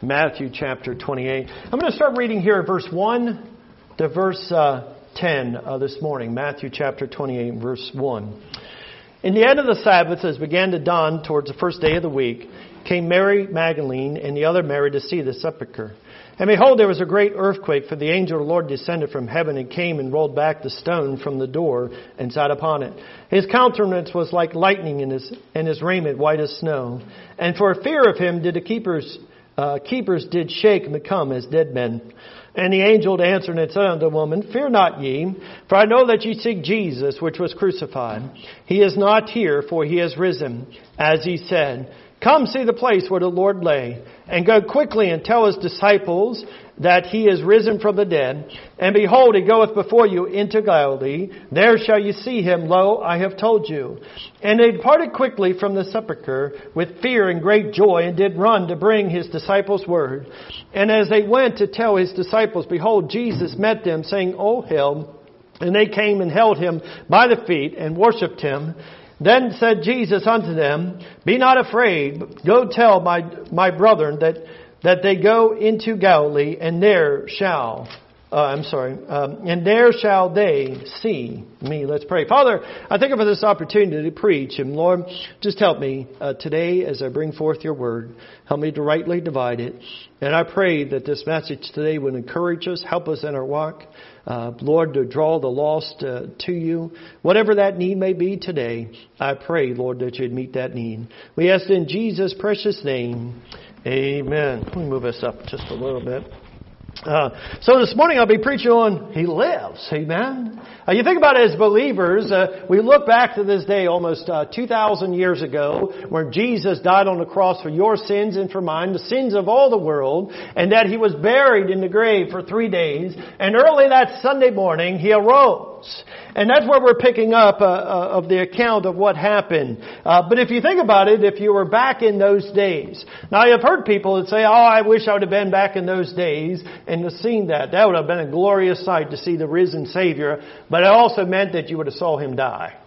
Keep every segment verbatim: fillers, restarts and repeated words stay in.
Matthew chapter twenty-eight. I'm going to start reading here at verse one to verse uh, ten uh, this morning. Matthew chapter twenty-eight, verse one. In the end of the Sabbath, as began to dawn towards the first day of the week, came Mary Magdalene and the other Mary to see the sepulchre. And behold, there was a great earthquake, for the angel of the Lord descended from heaven and came and rolled back the stone from the door and sat upon it. His countenance was like lightning, and his, and his raiment white as snow. And for fear of him did the keepers, uh, keepers did shake and become as dead men. And the angel answered and said unto the woman, Fear not ye, for I know that ye seek Jesus, which was crucified. He is not here, for he is risen, as he said. Come see the place where the Lord lay, and go quickly and tell his disciples that he is risen from the dead. And behold, he goeth before you into Galilee. There shall you see him. Lo, I have told you. And they departed quickly from the sepulchre with fear and great joy, and did run to bring his disciples word. And as they went to tell his disciples, behold, Jesus met them, saying, O hail. And they came and held him by the feet and worshipped him. Then said Jesus unto them, Be not afraid, go tell my my brethren that that they go into Galilee, and there shall, uh, I'm sorry, um, and there shall they see me. Let's pray. Father, I thank you for this opportunity to preach, and Lord, just help me uh, today as I bring forth your word. Help me to rightly divide it. And I pray that this message today would encourage us, help us in our walk. Uh, Lord, to draw the lost uh, to you. Whatever that need may be today, I pray, Lord, that you'd meet that need. We ask in Jesus' precious name. Amen. Let me move this up just a little bit. Uh, so this morning I'll be preaching on He lives. Amen. Uh, you think about it as believers, uh, we look back to this day almost uh, two thousand years ago where Jesus died on the cross for your sins and for mine, the sins of all the world, and that He was buried in the grave for three days. And early that Sunday morning He arose. And that's where we're picking up uh, uh, of the account of what happened. Uh, but if you think about it, if you were back in those days. Now, I've heard people that say, oh, I wish I would have been back in those days and to seen that. That would have been a glorious sight to see the risen Savior. But it also meant that you would have saw Him die.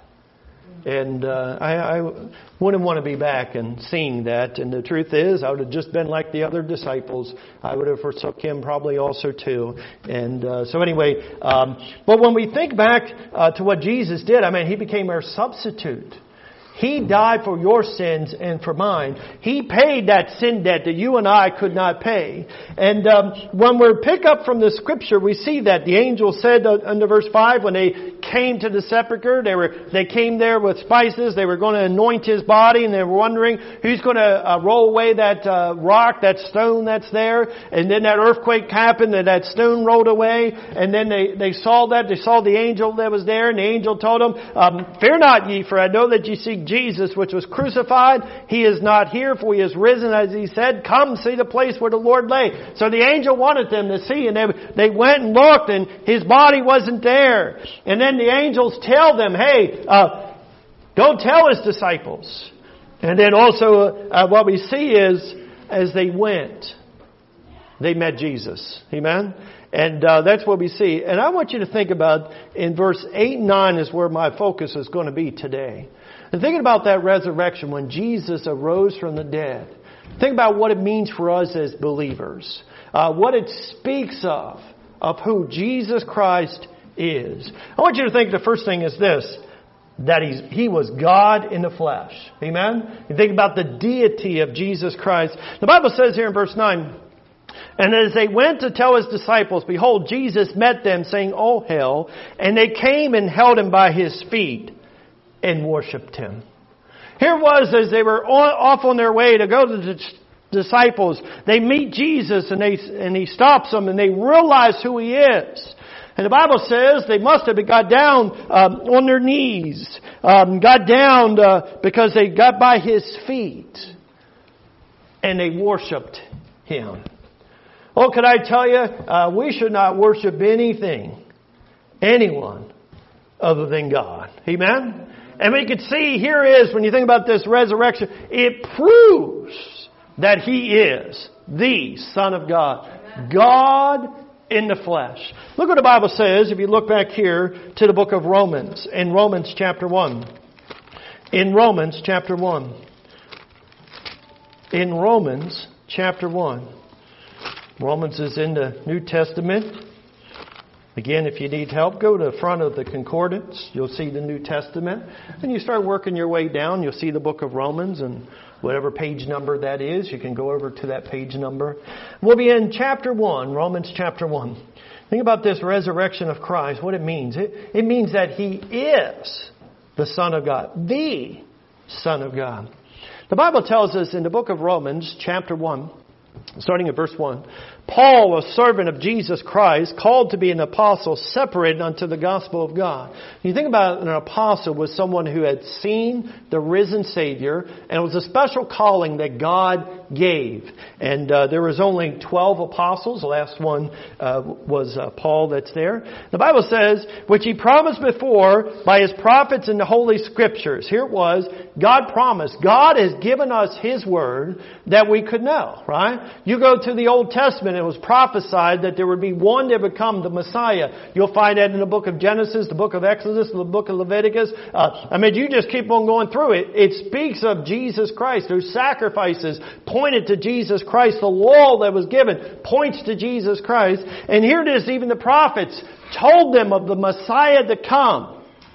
And uh, I, I wouldn't want to be back and seeing that. And the truth is, I would have just been like the other disciples. I would have forsook Him probably also too. And uh, so anyway, um, but when we think back uh, to what Jesus did, I mean, He became our substitute. He died for your sins and for mine. He paid that sin debt that you and I could not pay. And um, when we pick up from the Scripture, we see that the angel said uh, under verse five, when they came to the sepulchre, they were they came there with spices. They were going to anoint His body, and they were wondering who's going to uh, roll away that uh, rock, that stone that's there. And then that earthquake happened, and that stone rolled away. And then they, they saw that. They saw the angel that was there, and the angel told them, um, Fear not ye, for I know that ye seek Jesus, which was crucified. He is not here, for He is risen, as He said. Come see the place where the Lord lay. So the angel wanted them to see, and they, they went and looked, and His body wasn't there. And then the angels tell them, hey, uh, go tell His disciples. And then also uh, what we see is, as they went, they met Jesus. Amen? And uh, that's what we see. And I want you to think about in verse eight and nine is where my focus is going to be today. And thinking about that resurrection when Jesus arose from the dead. Think about what it means for us as believers. Uh, what it speaks of, of who Jesus Christ is. I want you to think the first thing is this, that he's, He was God in the flesh. Amen? You think about the deity of Jesus Christ. The Bible says here in verse nine, And as they went to tell His disciples, behold, Jesus met them, saying, O hail. And they came and held Him by His feet and worshipped Him. Here it was as they were off on their way to go to the disciples. They meet Jesus and they and He stops them and they realize who He is. And the Bible says they must have got down um, on their knees, um, got down uh, because they got by His feet and they worshipped Him. Oh, can I tell you, uh, we should not worship anything, anyone other than God. Amen? And we can see here is, when you think about this resurrection, it proves that He is the Son of God. God in the flesh. Look what the Bible says if you look back here to the book of Romans. In Romans chapter one. In Romans chapter one. In Romans chapter one. Romans is in the New Testament. Again, if you need help, go to the front of the concordance. You'll see the New Testament. And you start working your way down. You'll see the book of Romans, and whatever page number that is, you can go over to that page number. We'll be in chapter one, Romans chapter one. Think about this resurrection of Christ, what it means. It, it means that He is the Son of God, the Son of God. The Bible tells us in the book of Romans, chapter one, starting at verse one, Paul, a servant of Jesus Christ, called to be an apostle, separated unto the gospel of God. You think about an apostle was someone who had seen the risen Savior, and it was a special calling that God gave. And uh, there was only twelve apostles. The last one uh, was uh, Paul that's there. The Bible says, which He promised before by His prophets in the Holy Scriptures. Here it was, God promised. God has given us His Word that we could know, right? You go to the Old Testament, it was prophesied that there would be one that would come, the Messiah. You'll find that in the book of Genesis, the book of Exodus, the book of Leviticus. Uh, I mean, you just keep on going through it. It speaks of Jesus Christ. Those sacrifices pointed to Jesus Christ. The law that was given points to Jesus Christ. And here it is, even the prophets told them of the Messiah to come.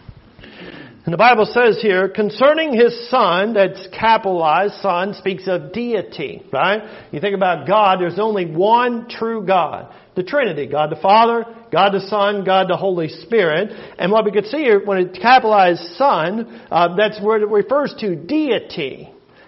And the Bible says here, concerning His Son, that's capitalized, Son, speaks of deity, right? You think about God, there's only one true God. The Trinity, God the Father, God the Son, God the Holy Spirit. And what we could see here, when it capitalized Son, uh, that's where it refers to deity.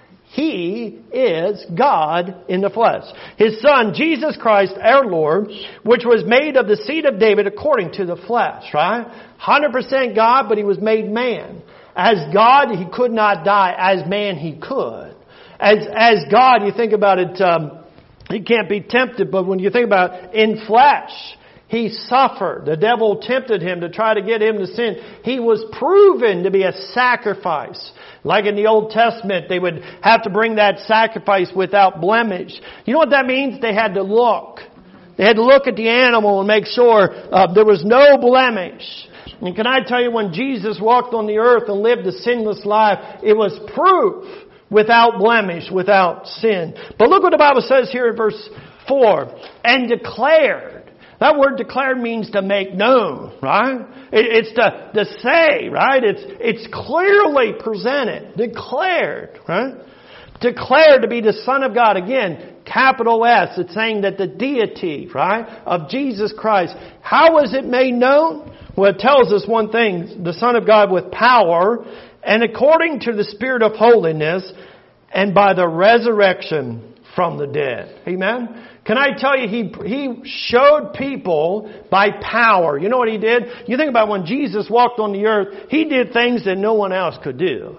He is God in the flesh. His Son, Jesus Christ, our Lord, which was made of the seed of David according to the flesh, right? one hundred percent God, but He was made man. As God, He could not die. As man, He could. As, as God, you think about it, um, He can't be tempted, but when you think about it, in flesh, He suffered. The devil tempted Him to try to get Him to sin. He was proven to be a sacrifice. Like in the Old Testament, they would have to bring that sacrifice without blemish. You know what that means? They had to look. They had to look at the animal and make sure uh, there was no blemish. And can I tell you, when Jesus walked on the earth and lived a sinless life, it was proof without blemish, without sin. But look what the Bible says here in verse four. And declared. That word declared means to make known, right? It's to, to say, right? It's, it's clearly presented. Declared, right? Declared to be the Son of God. Again, capital S. It's saying that the deity, right, of Jesus Christ. How was it made known? Well, it tells us one thing. The Son of God with power and according to the Spirit of holiness and by the resurrection from the dead. Amen? Can I tell you, He He showed people by power. You know what He did? You think about when Jesus walked on the earth, He did things that no one else could do.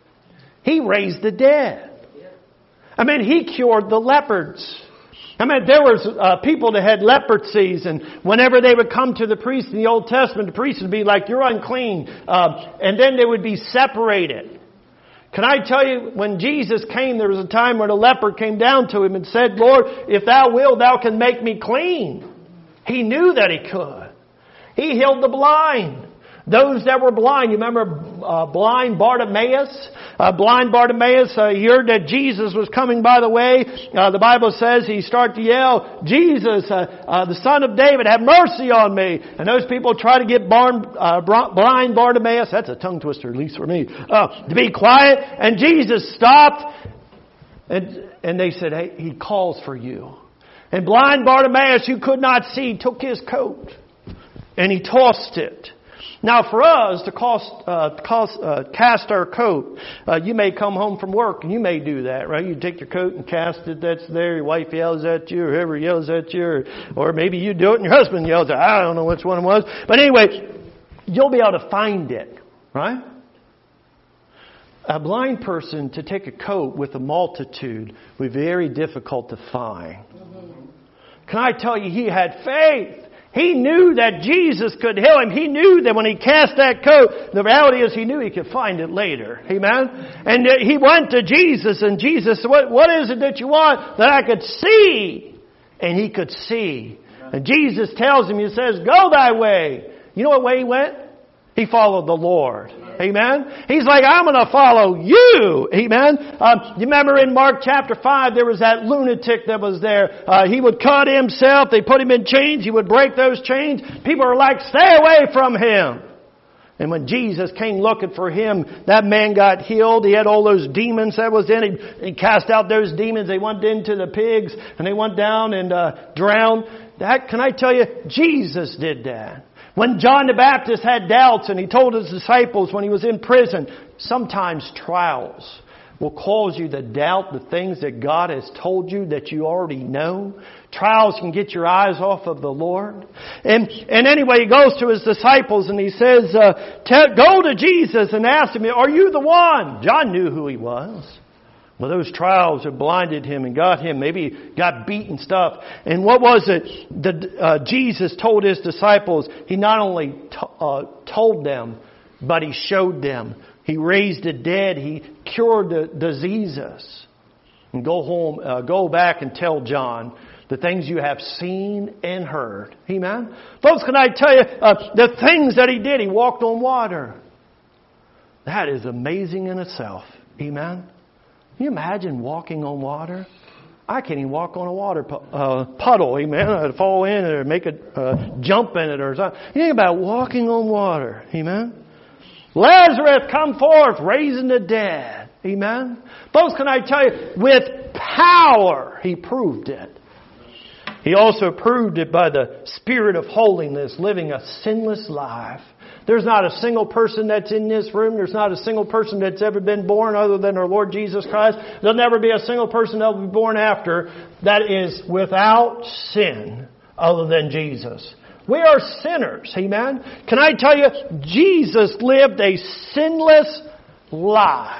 He raised the dead. I mean, He cured the lepers. I mean, there was uh, people that had leprosies, and whenever they would come to the priest in the Old Testament, the priest would be like, you're unclean. Uh, and then they would be separated. Can I tell you, when Jesus came, there was a time where the leper came down to Him and said, Lord, if Thou wilt, Thou can make me clean. He knew that He could. He healed the blind. Those that were blind, you remember uh, blind Bartimaeus? Uh, blind Bartimaeus, uh, he heard that Jesus was coming by the way. Uh, the Bible says he started to yell, Jesus, uh, uh, the Son of David, have mercy on me. And those people try to get barn, uh, blind Bartimaeus, that's a tongue twister, at least for me, uh, to be quiet. And Jesus stopped, and, and they said, hey, He calls for you. And blind Bartimaeus, who could not see, took his coat and he tossed it. Now for us to cost, uh, cost, uh, cast our coat, uh, you may come home from work and you may do that, right? You take your coat and cast it, that's there, your wife yells at you, or whoever yells at you, or, or maybe you do it and your husband yells at you. I don't know which one it was. But anyway, you'll be able to find it, right? A blind person to take a coat with a multitude would be very difficult to find. Can I tell you, he had faith. He knew that Jesus could heal him. He knew that when he cast that coat, the reality is he knew he could find it later. Amen? And he went to Jesus, and Jesus said, what, what is it that you want? That I could see. And he could see. And Jesus tells him, He says, go thy way. You know what way he went? He followed the Lord. Amen. He's like, I'm going to follow you. Amen. Um, you remember in Mark chapter five, there was that lunatic that was there. Uh, he would cut himself. They put him in chains. He would break those chains. People are like, stay away from him. And when Jesus came looking for him, that man got healed. He had all those demons that was in him. He cast out those demons. They went into the pigs and they went down and uh, drowned. That, can I tell you, Jesus did that. When John the Baptist had doubts and he told his disciples when he was in prison, sometimes trials will cause you to doubt the things that God has told you that you already know. Trials can get your eyes off of the Lord. And, and anyway, he goes to his disciples and he says, uh, tell, go to Jesus and ask him, are you the one? John knew who he was. Well, those trials had blinded him and got him, maybe got beaten stuff. And what was it that uh, Jesus told his disciples? He not only t- uh, told them, but he showed them. He raised the dead. He cured the diseases. And go home, uh, go back and tell John the things you have seen and heard. Amen? Folks, can I tell you uh, the things that he did? He walked on water. That is amazing in itself. Amen? Can you imagine walking on water? I can't even walk on a water pu- uh, puddle. Amen? I'd fall in it or make a uh, jump in it or something. You think about walking on water. Amen? Lazarus, come forth, raising the dead. Amen? Folks, can I tell you, with power, he proved it. He also proved it by the Spirit of holiness, living a sinless life. There's not a single person that's in this room. There's not a single person that's ever been born other than our Lord Jesus Christ. There'll never be a single person that will be born after that is without sin other than Jesus. We are sinners. Amen? Can I tell you, Jesus lived a sinless life.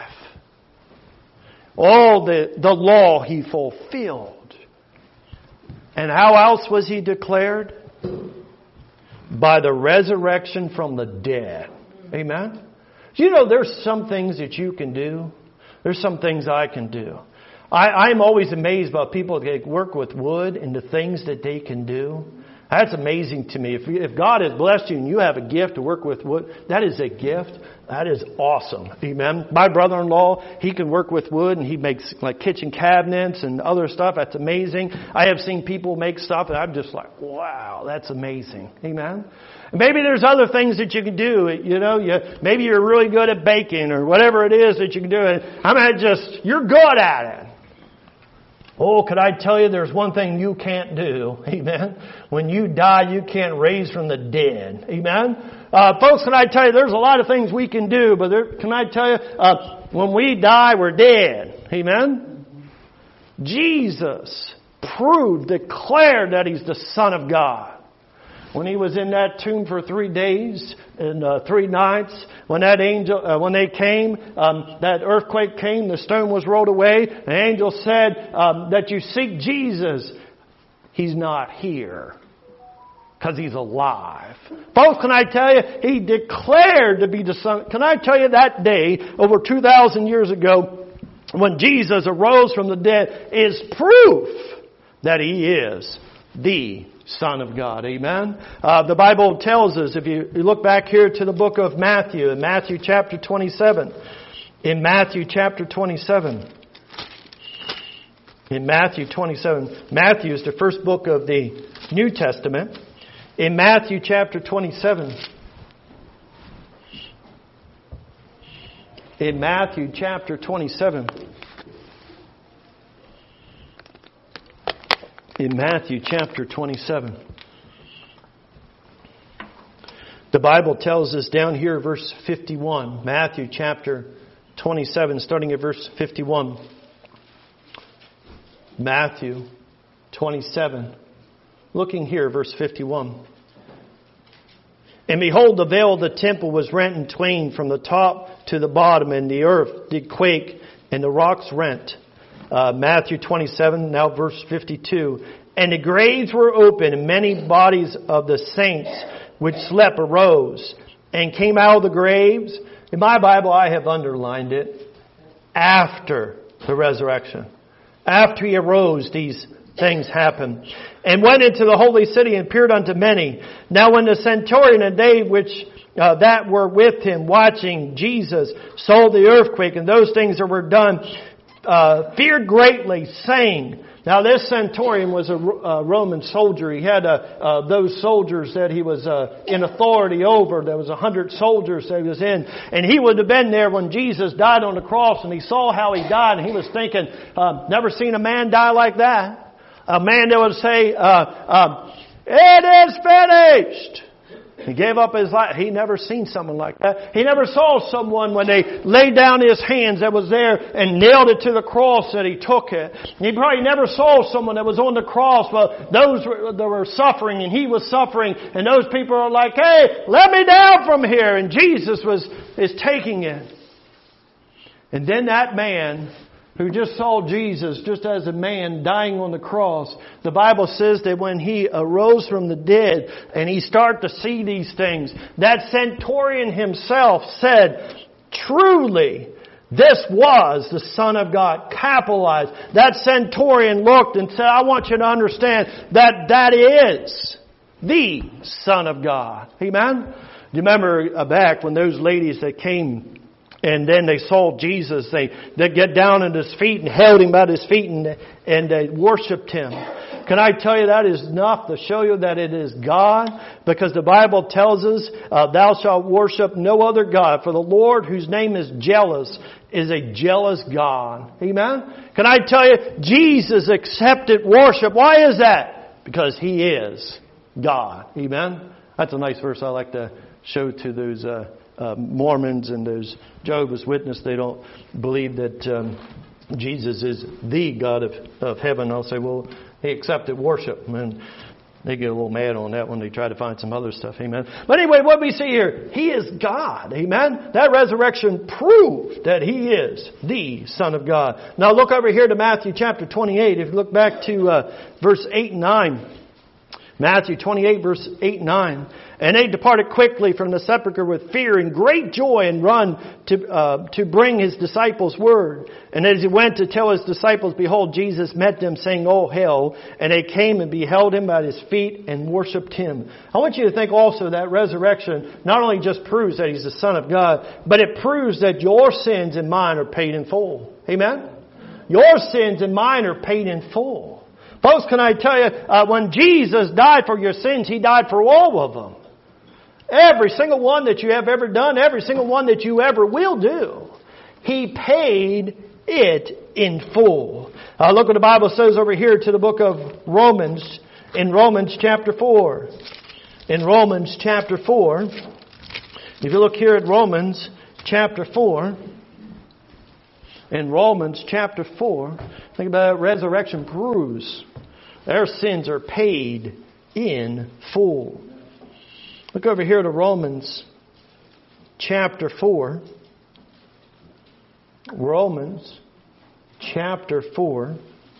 All the, the law he fulfilled. And how else was he declared? By the resurrection from the dead. Amen? You know, there's some things that you can do. There's some things I can do. I, I'm always amazed by people that work with wood and the things that they can do. That's amazing to me. If, if God has blessed you and you have a gift to work with wood, that is a gift. That is awesome. Amen. My brother-in-law, he can work with wood and he makes like kitchen cabinets and other stuff. That's amazing. I have seen people make stuff and I'm just like, wow, that's amazing. Amen. And maybe there's other things that you can do. You know, you, maybe you're really good at baking or whatever it is that you can do. I mean, just, you're good at it. Oh, could I tell you there's one thing you can't do? Amen. When you die, you can't raise from the dead. Amen. Uh, folks, can I tell you there's a lot of things we can do, but there, can I tell you, uh, when we die, we're dead. Amen. Jesus proved, declared that He's the Son of God. When He was in that tomb for three days and uh, three nights, when that angel, uh, when they came, um, that earthquake came, the stone was rolled away. The angel said um, that you seek Jesus. He's not here because He's alive. Folks, can I tell you, He declared to be the Son. Can I tell you that day, over two thousand years ago, when Jesus arose from the dead, is proof that He is the Son of God. Amen. Uh, the Bible tells us, if you, you look back here to the book of Matthew, in Matthew chapter twenty-seven, in Matthew chapter twenty-seven, in Matthew twenty-seven, Matthew is the first book of the New Testament. In Matthew chapter twenty-seven, in Matthew chapter twenty-seven, in Matthew chapter twenty-seven. The Bible tells us down here, verse fifty-one. Matthew chapter twenty-seven, starting at verse fifty-one. Matthew twenty-seven. Looking here, verse fifty-one. And behold, the veil of the temple was rent in twain from the top to the bottom, and the earth did quake, and the rocks rent. Uh, Matthew twenty-seven, now verse fifty-two. And the graves were open, and many bodies of the saints which slept arose and came out of the graves. In my Bible, I have underlined it. After the resurrection. After He arose, these things happened. And went into the holy city and appeared unto many. Now when the centurion, and they which uh, that were with him watching Jesus saw the earthquake and those things that were done, uh, feared greatly, saying, now this centurion was a uh, Roman soldier. He had uh, uh, those soldiers that he was uh, in authority over. There was a hundred soldiers that he was in. And he would have been there when Jesus died on the cross, and he saw how he died, and he was thinking, uh, never seen a man die like that. A man that would say, uh, uh, it is finished. He gave up his life. He never seen something like that. He never saw someone when they laid down his hands that was there and nailed it to the cross that he took it. He probably never saw someone that was on the cross, but those that were suffering and he was suffering, and those people are like, hey, let me down from here. And Jesus was is taking it. And then that man who just saw Jesus just as a man dying on the cross, the Bible says that when he arose from the dead and he started to see these things, that centurion himself said, truly, this was the Son of God. Capitalized. That centurion looked and said, I want you to understand that that is the Son of God. Amen? You remember back when those ladies that came and then they saw Jesus, they, they get down at His feet and held Him at His feet and, and they worshipped Him. Can I tell you that is enough to show you that it is God? Because the Bible tells us, uh, thou shalt worship no other God. For the Lord, whose name is jealous, is a jealous God. Amen? Can I tell you, Jesus accepted worship. Why is that? Because He is God. Amen? That's a nice verse I like to show to those uh, uh, Mormons and those Jehovah's Witnesses. They don't believe that um, Jesus is the God of, of heaven. I'll say, well, He accepted worship. And they get a little mad on that when they try to find some other stuff. Amen. But anyway, what we see here, He is God. Amen. That resurrection proved that He is the Son of God. Now look over here to Matthew chapter twenty-eight. If you look back to uh, verse eight and nine. Matthew twenty-eight, verse eight and nine. And they departed quickly from the sepulchre with fear and great joy, and run to uh, to bring His disciples word. And as He went to tell His disciples, behold, Jesus met them, saying, Oh, hail. And they came and beheld Him at His feet and worshipped Him. I want you to think also that resurrection not only just proves that He's the Son of God, but it proves that your sins and mine are paid in full. Amen? Your sins and mine are paid in full. Folks, can I tell you, uh, when Jesus died for your sins, He died for all of them. Every single one that you have ever done, every single one that you ever will do, He paid it in full. Uh, look what the Bible says over here to the book of Romans, in Romans chapter four. In Romans chapter four, if you look here at Romans chapter four, in Romans chapter four, think about it, resurrection proves their sins are paid in full. Look over here to Romans chapter four. Romans chapter four.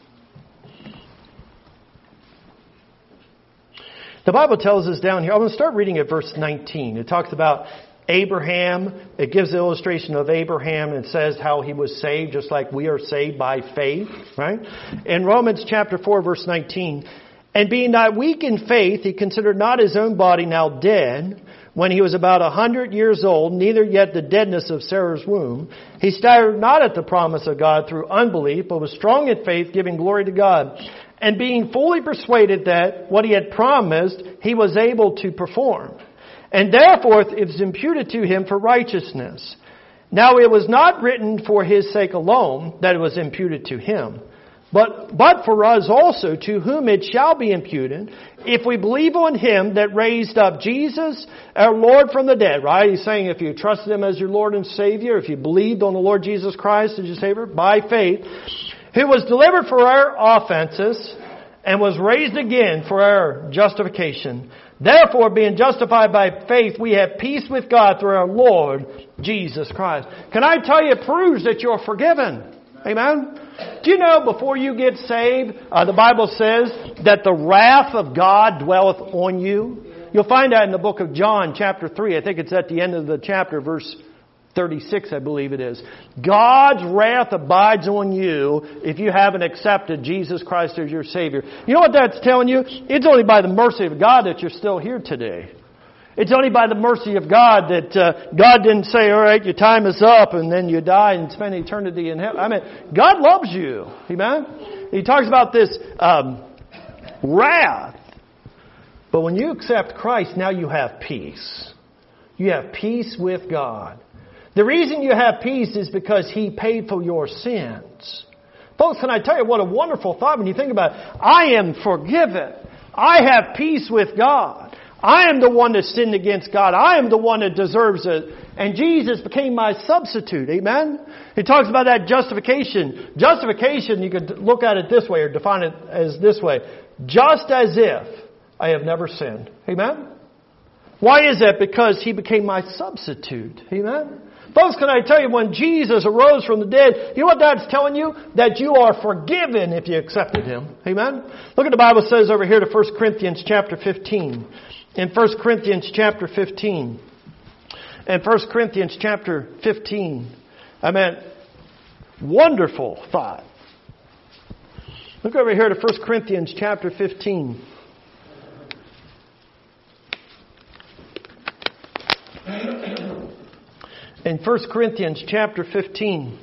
The Bible tells us down here, I'm going to start reading at verse nineteen. It talks about Abraham. It gives the illustration of Abraham and it says how he was saved, just like we are saved by faith, right? In Romans chapter four, verse nineteen, and being not weak in faith, he considered not his own body now dead, when he was about a hundred years old, neither yet the deadness of Sarah's womb. He staggered not at the promise of God through unbelief, but was strong in faith, giving glory to God, and being fully persuaded that what he had promised, he was able to perform. And therefore it was imputed to him for righteousness. Now it was not written for his sake alone that it was imputed to him, but, but for us also, to whom it shall be imputed, if we believe on Him that raised up Jesus, our Lord, from the dead. Right? He's saying if you trusted Him as your Lord and Savior, if you believed on the Lord Jesus Christ as your Savior, by faith, who was delivered for our offenses and was raised again for our justification. Therefore, being justified by faith, we have peace with God through our Lord Jesus Christ. Can I tell you, it proves that you're forgiven. Amen? Do you know before you get saved, uh, the Bible says that the wrath of God dwelleth on you? You'll find that in the book of John, chapter three. I think it's at the end of the chapter, verse thirty-six, I believe it is. God's wrath abides on you if you haven't accepted Jesus Christ as your Savior. You know what that's telling you? It's only by the mercy of God that you're still here today. It's only by the mercy of God that uh, God didn't say, all right, your time is up, and then you die and spend eternity in heaven. I mean, God loves you. Amen? He talks about this um, wrath. But when you accept Christ, now you have peace. You have peace with God. The reason you have peace is because He paid for your sins. Folks, can I tell you what a wonderful thought when you think about it? I am forgiven. I have peace with God. I am the one that sinned against God. I am the one that deserves it. And Jesus became my substitute. Amen? He talks about that justification. Justification, you could look at it this way or define it as this way. Just as if I have never sinned. Amen? Why is that? Because He became my substitute. Amen? Folks, can I tell you, when Jesus arose from the dead, you know what that's telling you? That you are forgiven if you accepted Him. Amen? Look at the Bible says over here to First Corinthians chapter fifteen. In First Corinthians chapter fifteen. In First Corinthians chapter fifteen. I mean, wonderful thought. Look over here to First Corinthians chapter fifteen. In First Corinthians chapter fifteen.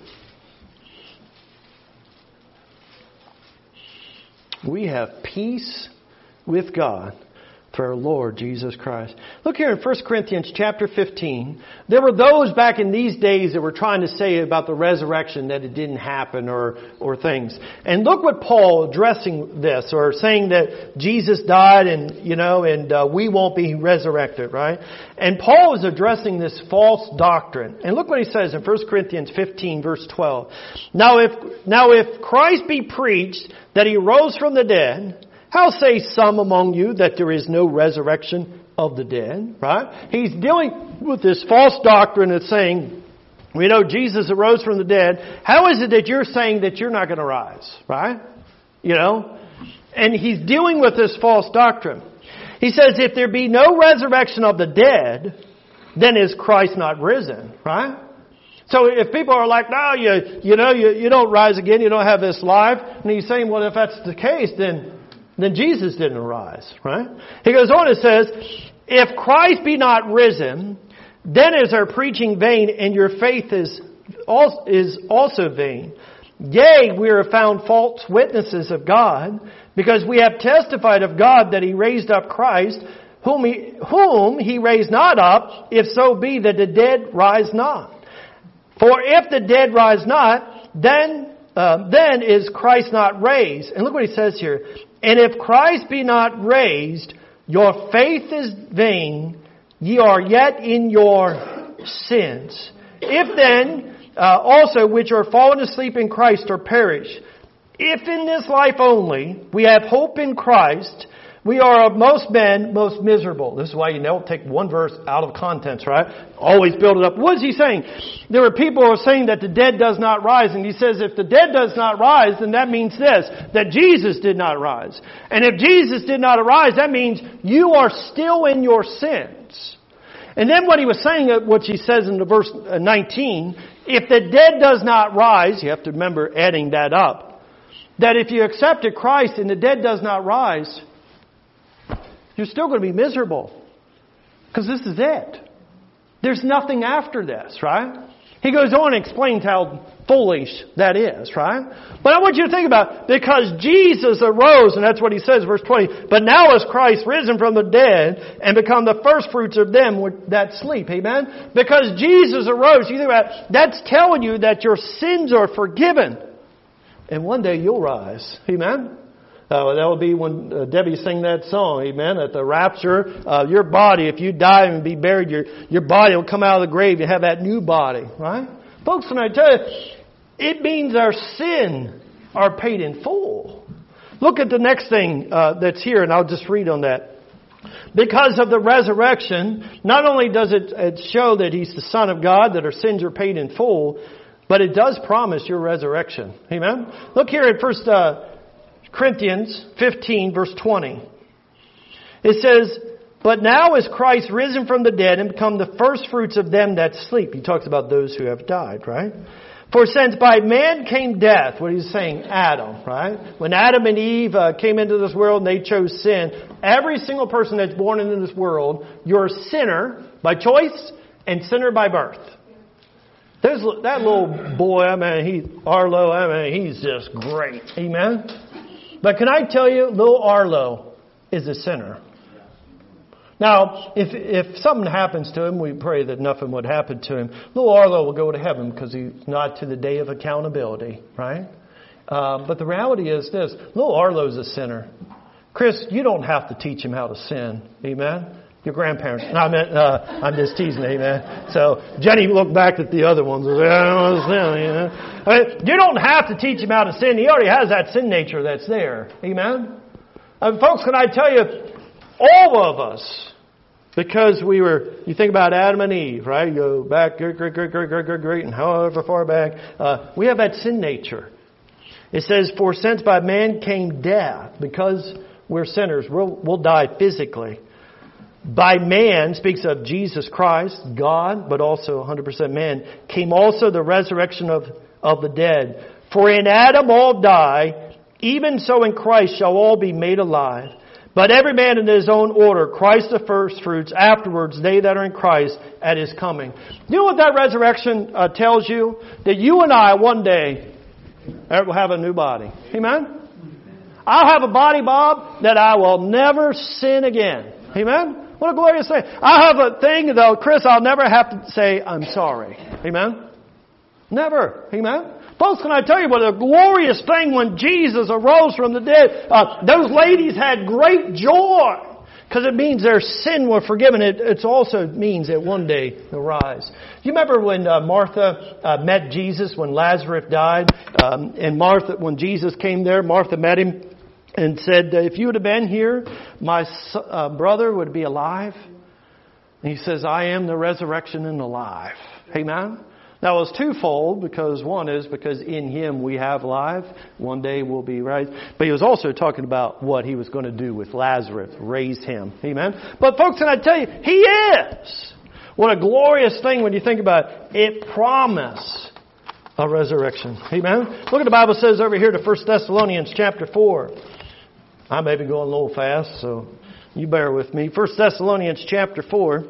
We have peace with God for our Lord Jesus Christ. Look here in First Corinthians chapter fifteen. There were those back in these days that were trying to say about the resurrection that it didn't happen or or things. And look what Paul addressing this, or saying that Jesus died and, you know, and uh, we won't be resurrected, right? And Paul is addressing this false doctrine. And look what he says in First Corinthians fifteen verse twelve. Now if now if Christ be preached that He rose from the dead, how say some among you that there is no resurrection of the dead? Right? He's dealing with this false doctrine that's saying, we know Jesus arose from the dead. How is it that you're saying that you're not going to rise? Right? You know? And he's dealing with this false doctrine. He says, if there be no resurrection of the dead, then is Christ not risen? Right? So if people are like, no, you, you know, you, you don't rise again, you don't have this life. And he's saying, well, if that's the case, then then Jesus didn't arise, right? He goes on and says, if Christ be not risen, then is our preaching vain, and your faith is also, is also vain. Yea, we are found false witnesses of God, because we have testified of God that He raised up Christ, whom He, whom he raised not up, if so be that the dead rise not. For if the dead rise not, then uh, then is Christ not raised. And look what he says here. And if Christ be not raised, your faith is vain, ye are yet in your sins. If then uh, also which are fallen asleep in Christ are perished, if in this life only we have hope in Christ, we are of most men most miserable. This is why you don't take one verse out of context, right? Always build it up. What is he saying? There are people who are saying that the dead does not rise. And he says if the dead does not rise, then that means this, that Jesus did not rise. And if Jesus did not arise, that means you are still in your sins. And then what he was saying, what he says in the verse nineteen, if the dead does not rise, you have to remember adding that up, that if you accepted Christ and the dead does not rise, you're still going to be miserable. Because this is it. There's nothing after this, right? He goes on and explains how foolish that is, right? But I want you to think about it. Because Jesus arose, and that's what he says, verse twenty, but now is Christ risen from the dead and become the first fruits of them that sleep. Amen? Because Jesus arose, you think about it, that's telling you that your sins are forgiven. And one day you'll rise. Amen? Uh, that will be when uh, Debbie sang that song, amen, at the rapture. Uh, your body, if you die and be buried, your your body will come out of the grave and have that new body, right? Folks, when I tell you, it means our sin are paid in full. Look at the next thing uh, that's here, and I'll just read on that. Because of the resurrection, not only does it, it show that He's the Son of God, that our sins are paid in full, but it does promise your resurrection. Amen? Look here at First uh, Corinthians fifteen, verse twenty. It says, but now is Christ risen from the dead and become the first fruits of them that sleep. He talks about those who have died, right? For since by man came death, what he's saying, Adam, right? When Adam and Eve uh, came into this world and they chose sin, every single person that's born into this world, you're a sinner by choice and sinner by birth. There's that little boy, I mean, he, Arlo, I mean, he's just great. Amen? But can I tell you, little Arlo is a sinner. Now, if if something happens to him, we pray that nothing would happen to him. Little Arlo will go to heaven because he's not to the day of accountability, right? Uh, but the reality is this. Little Arlo's a sinner. Chris, you don't have to teach him how to sin. Amen? Your grandparents. No, I meant, uh, I'm just teasing, amen. So Jenny looked back at the other ones and said, I don't want to sin, you know. I mean, you don't have to teach him how to sin. He already has that sin nature that's there. Amen? And folks, can I tell you, all of us, because we were, you think about Adam and Eve, right? You go back, great, great, great, great, great, great, great, and however far back, uh, we have that sin nature. It says, for since by man came death, because we're sinners, we'll, we'll die physically. By man, speaks of Jesus Christ, God, but also one hundred percent man, came also the resurrection of, of the dead. For in Adam all die, even so in Christ shall all be made alive. But every man in his own order, Christ the first fruits, afterwards they that are in Christ at His coming. You know what that resurrection uh, tells you? That you and I one day will have a new body. Amen? I'll have a body, Bob, that I will never sin again. Amen? What a glorious thing. I'll have a thing, though, Chris, I'll never have to say, I'm sorry. Amen? Never. Amen? Folks, can I tell you what a glorious thing when Jesus arose from the dead. Uh, those ladies had great joy because it means their sin were forgiven. It, it also means that one day they'll rise. Do you remember when uh, Martha uh, met Jesus when Lazarus died? Um, and Martha, when Jesus came there, Martha met him and said, if you would have been here, my uh, brother would be alive. And he says, I am the resurrection and the life. Amen? Now, it was twofold, because one is because in Him we have life. One day we'll be raised. But he was also talking about what He was going to do with Lazarus, raise him. Amen? But folks, can I tell you, He is. What a glorious thing when you think about it. It promised a resurrection. Amen? Look at the Bible says over here to First Thessalonians chapter four. I may be going a little fast, so you bear with me. First Thessalonians chapter four.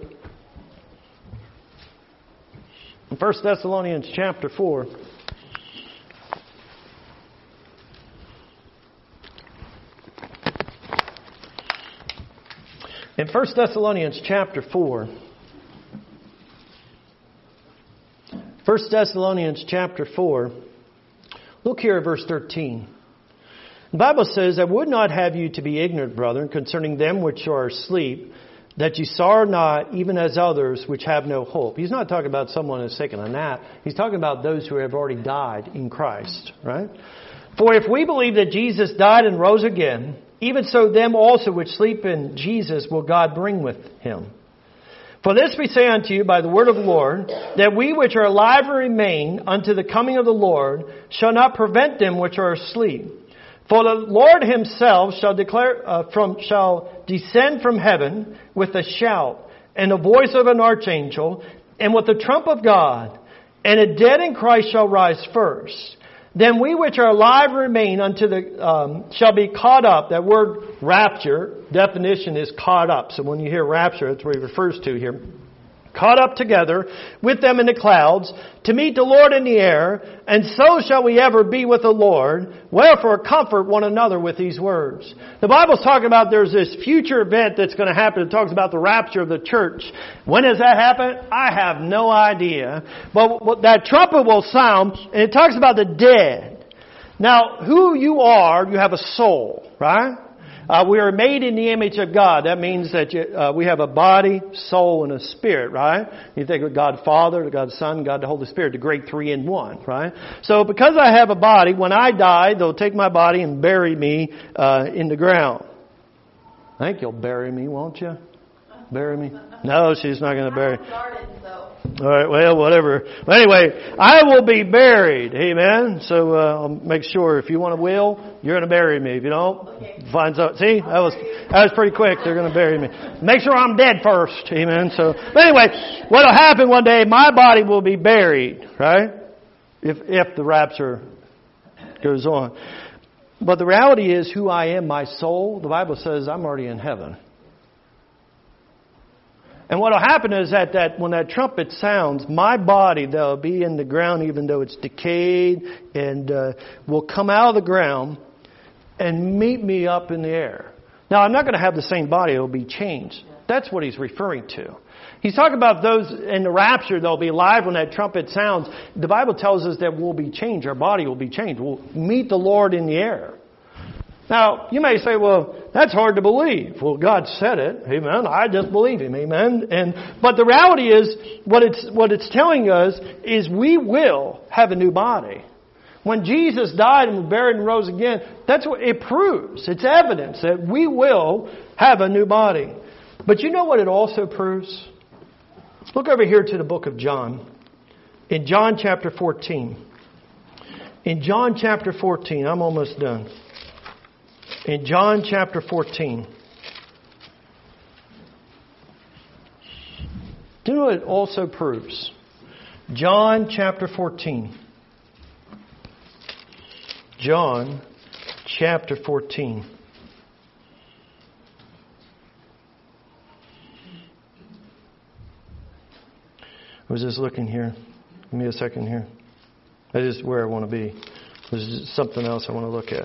In First Thessalonians chapter four. In First Thessalonians chapter four. First Thessalonians chapter four. Look here at verse thirteen. The Bible says, I would not have you to be ignorant, brethren, concerning them which are asleep, that you sorrow not, even as others which have no hope. He's not talking about someone who's taken a nap. He's talking about those who have already died in Christ, right? For if we believe that Jesus died and rose again, even so them also which sleep in Jesus will God bring with Him. For this we say unto you by the word of the Lord, that we which are alive and remain unto the coming of the Lord shall not prevent them which are asleep. For the Lord Himself shall declare uh, from shall descend from heaven with a shout, and the voice of an archangel, and with the trump of God, and the dead in Christ shall rise first. Then we which are alive and remain unto the um, shall be caught up. That word rapture definition is caught up. So when you hear rapture, that's what it refers to here. Caught up together with them in the clouds to meet the Lord in the air, and so shall we ever be with the Lord. Wherefore comfort one another with these words. The Bible's talking about there's this future event that's going to happen. It talks about the rapture of the church. When does that happen? I have no idea. But that trumpet will sound, and it talks about the dead. Now, who you are, you have a soul, right? Uh, we are made in the image of God. That means that you, uh, we have a body, soul, and a spirit, right? You think of God Father, God Son, God the Holy Spirit, the great three in one, right? So because I have a body, when I die, they'll take my body and bury me uh, in the ground. I think you'll bury me, won't you? Bury me? No, she's not going to bury me. All right, well, whatever. But anyway, I will be buried. Amen. So uh, I'll make sure if you want a will, you're going to bury me. If you don't, okay. Find out. See, that was that was pretty quick. They're going to bury me. Make sure I'm dead first. Amen. So, but anyway, what'll happen one day? My body will be buried. Right. if if the rapture goes on. But the reality is who I am, my soul, the Bible says I'm already in heaven. And what will happen is that, that when that trumpet sounds, my body, they'll be in the ground even though it's decayed, and uh, will come out of the ground and meet me up in the air. Now, I'm not going to have the same body. It will be changed. That's what he's referring to. He's talking about those in the rapture. They'll be alive when that trumpet sounds. The Bible tells us that we'll be changed. Our body will be changed. We'll meet the Lord in the air. Now, you may say, well, that's hard to believe. Well, God said it. Amen. I just believe Him. Amen. And but the reality is, what it's what it's telling us is we will have a new body. When Jesus died and was buried and rose again, that's what it proves. It's evidence that we will have a new body. But you know what it also proves? Look over here to the book of John. In John chapter fourteen. In John chapter fourteen, I'm almost done. In John chapter fourteen. Do you know what it also proves? John chapter fourteen. John chapter fourteen. I was just looking here. Give me a second here. That is where I want to be. There's something else I want to look at.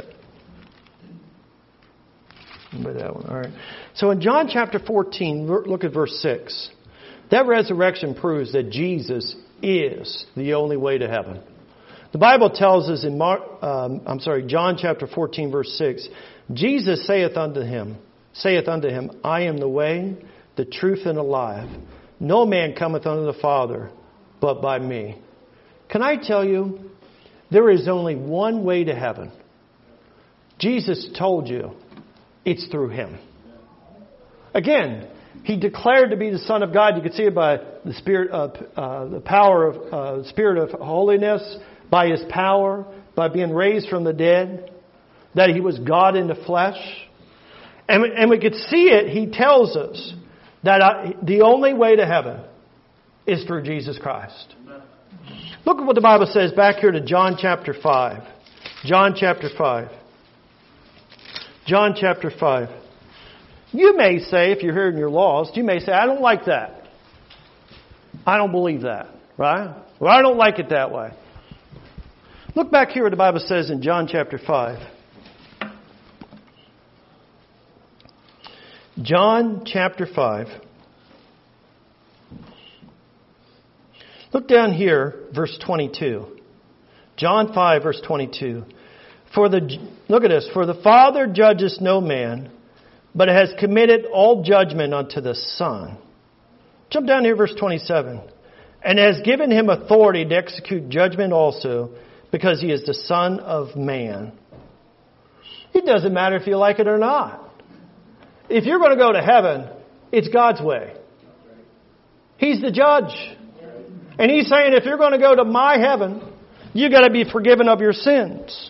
By that one. All right. So in John chapter fourteen, look at verse six. That resurrection proves that Jesus is the only way to heaven. The Bible tells us in Mark, um, I'm sorry, John chapter fourteen, verse six. Jesus saith unto him, saith unto him, I am the way, the truth, and the life. No man cometh unto the Father but by me. Can I tell you, there is only one way to heaven. Jesus told you it's through Him. Again, He declared to be the Son of God. You can see it by the Spirit, of, uh, the power of uh, Spirit of holiness, by His power, by being raised from the dead, that He was God in the flesh. And, and we could see it. He tells us that I, the only way to heaven is through Jesus Christ. Look at what the Bible says back here to John chapter five. John chapter five. John chapter five. You may say, if you're hearing your laws, you may say, I don't like that. I don't believe that. Right? Well, I don't like it that way. Look back here what the Bible says in John chapter five. John chapter five. Look down here, verse twenty-two. John five, verse twenty-two. For the look at this. For the Father judges no man, but has committed all judgment unto the Son. Jump down here, verse twenty-seven. And has given him authority to execute judgment also, because he is the Son of Man. It doesn't matter if you like it or not. If you're going to go to heaven, it's God's way. He's the judge. And He's saying if you're going to go to my heaven, you got to be forgiven of your sins.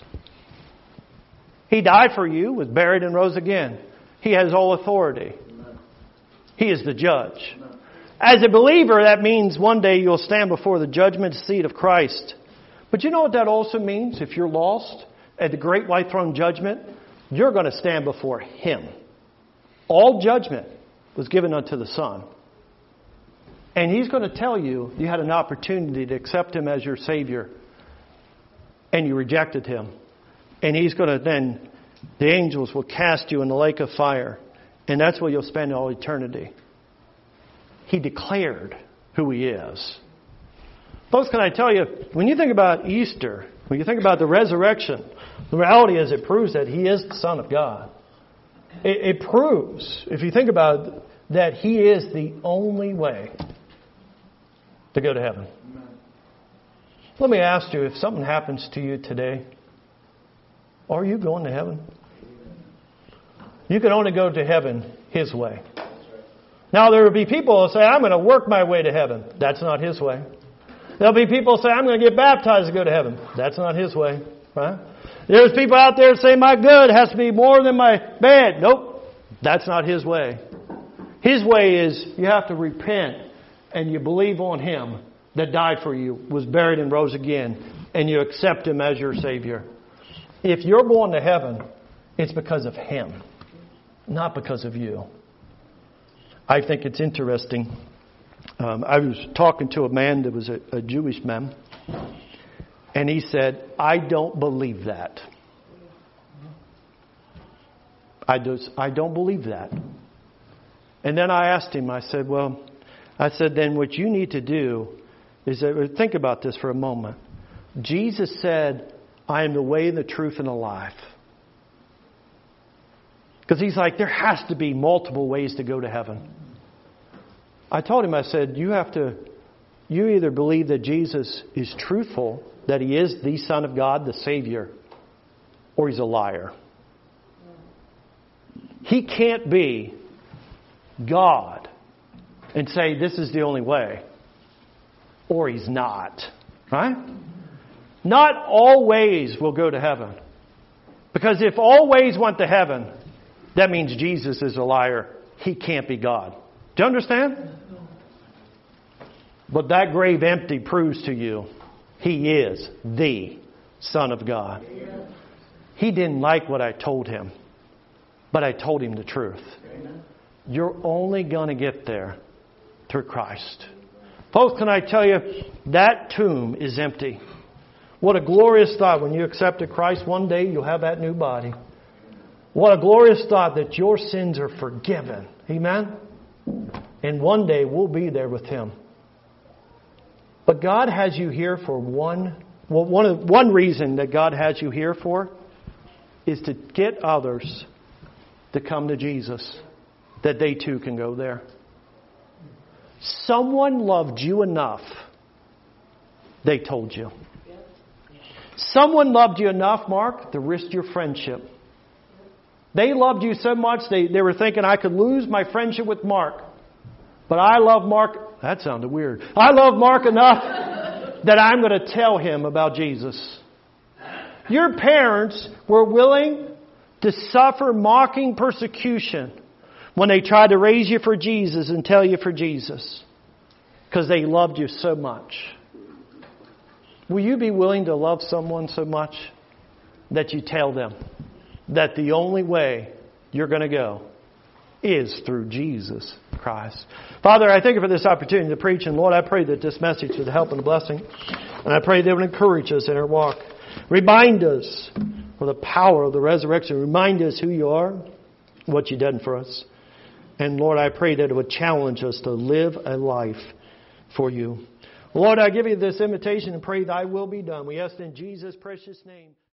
He died for you, was buried, and rose again. He has all authority. He is the judge. As a believer, that means one day you'll stand before the judgment seat of Christ. But you know what that also means? If you're lost at the great white throne judgment, you're going to stand before Him. All judgment was given unto the Son. And He's going to tell you you had an opportunity to accept Him as your Savior. And you rejected Him. And He's going to then, the angels will cast you in the lake of fire. And that's where you'll spend all eternity. He declared who He is. Folks, can I tell you, when you think about Easter, when you think about the resurrection, the reality is it proves that He is the Son of God. It, it proves, if you think about it, that He is the only way to go to heaven. Let me ask you, if something happens to you today, are you going to heaven? You can only go to heaven His way. Now, there will be people who say, I'm going to work my way to heaven. That's not His way. There'll be people who say, I'm going to get baptized to go to heaven. That's not His way. Right? There's people out there who say, my good has to be more than my bad. Nope. That's not His way. His way is you have to repent and you believe on Him that died for you, was buried and rose again. and you accept Him as your Savior. If you're going to heaven, it's because of Him, not because of you. I think it's interesting. Um, I was talking to a man that was a, a Jewish man, and he said, I don't believe that. I, just, I don't believe that. And then I asked him, I said, well, I said, then what you need to do is, that, think about this for a moment. Jesus said, I am the way, the truth, and the life. Because He's like, there has to be multiple ways to go to heaven. I told him, I said, you have to, you either believe that Jesus is truthful, that He is the Son of God, the Savior, or He's a liar. He can't be God and say this is the only way, or He's not. Right? Not all ways will go to heaven. Because if all ways went to heaven, that means Jesus is a liar. He can't be God. Do you understand? But that grave empty proves to you He is the Son of God. He didn't like what I told him, but I told him the truth. You're only going to get there through Christ. Folks, can I tell you, that tomb is empty. What a glorious thought. When you accepted Christ, one day you'll have that new body. What a glorious thought that your sins are forgiven. Amen? And one day we'll be there with Him. But God has you here for one, well, one, of, one reason that God has you here for is to get others to come to Jesus, that they too can go there. Someone loved you enough, they told you. Someone loved you enough, Mark, to risk your friendship. They loved you so much, they, they were thinking, I could lose my friendship with Mark. But I love Mark. That sounded weird. I love Mark enough that I'm going to tell him about Jesus. Your parents were willing to suffer mocking persecution when they tried to raise you for Jesus and tell you for Jesus, because they loved you so much. Will you be willing to love someone so much that you tell them that the only way you're going to go is through Jesus Christ? Father, I thank You for this opportunity to preach. And Lord, I pray that this message would help and a blessing. And I pray that it would encourage us in our walk. Remind us of the power of the resurrection. Remind us who You are, what You've done for us. And Lord, I pray that it would challenge us to live a life for You. Lord, I give You this invitation and pray Thy will be done. We ask in Jesus' precious name.